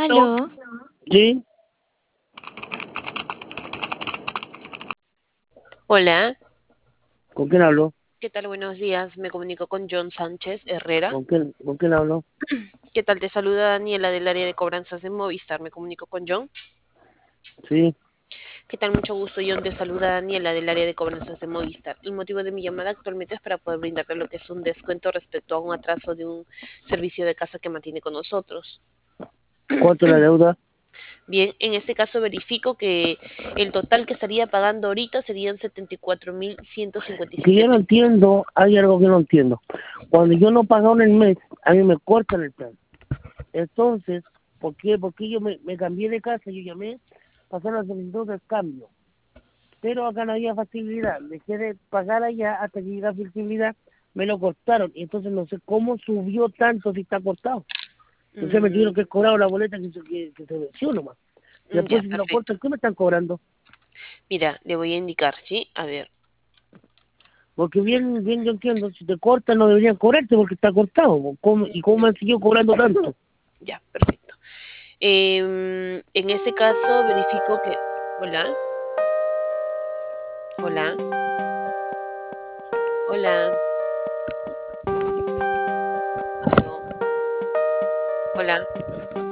¿Aló? ¿Aló? Sí, Hola, ¿con quién hablo? ¿qué tal? Buenos días. Me comunico con John Sánchez Herrera. ¿Con quién hablo? ¿Qué tal? Te saluda Daniela del área de cobranzas de Movistar. Me comunico con John. Sí, ¿Qué tal? Mucho gusto, John. Te saluda Daniela del área de cobranzas de Movistar. El motivo de mi llamada actualmente es para poder brindarte lo que es un descuento respecto a un atraso de un servicio de casa que mantiene con nosotros. ¿cuánto es la deuda? Bien, en este caso verifico que el total que estaría pagando ahorita serían 74.157 Que yo no pesos. entiendo, hay algo que no entiendo. Cuando yo no pago en el mes, a mí me cortan el plan. Entonces, ¿por qué yo me cambié de casa? Yo llamé, pasé la solicitud de cambio. Pero acá no había facilidad. Dejé de pagar allá hasta que llegara flexibilidad, me lo cortaron. Y entonces no sé cómo subió tanto si está cortado. Entonces me tuvieron Mm, que cobrar la boleta que se venció nomás. ya, Después si lo perfecto. cortan, ¿qué me están cobrando? Mira, le voy a indicar, ¿sí? A ver. Porque bien yo entiendo, si te cortan no deberían cobrarte porque está cortado. ¿Y cómo me han seguido cobrando tanto? Ya, perfecto. En este caso verifico que... Hola, hola, hola, aló, hola.